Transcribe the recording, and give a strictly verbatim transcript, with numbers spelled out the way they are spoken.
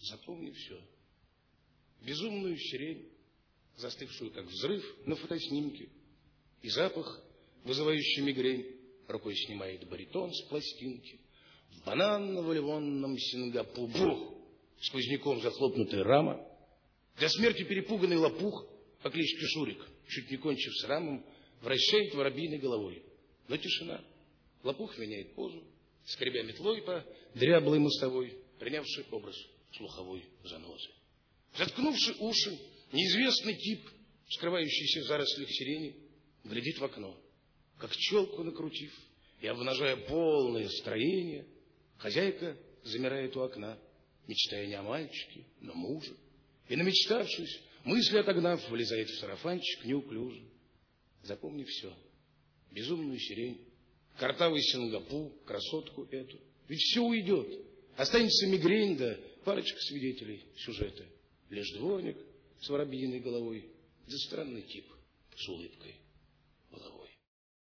Запомни все. Безумную сирень, застывшую как взрыв на фотоснимке, и запах, вызывающий мигрень, рукой снимает баритон с пластинки. В бананно-валионном Сингапур, бух, сквозняком захлопнутая рама, для смерти перепуганный лопух по кличке Шурик, чуть не кончив с рамом, вращает воробьиной головой. Но тишина. Лопух меняет позу, скребя метлой по дряблой мостовой, принявший образ слуховой занозы. Заткнувши уши, неизвестный тип, скрывающийся в зарослях сирени, глядит в окно, как челку накрутив, и, обнажая полное строение, хозяйка замирает у окна, мечтая не о мальчике, но муже, и, намечтавшись, мысли отогнав, вылезает в сарафанчик неуклюже. Запомни все. Безумную сирень, картавый Сингапур, красотку эту. Ведь все уйдет. Останется мигрень, да парочка свидетелей сюжета. Лишь дворник с воробьиной головой, да странный тип с улыбкой головой.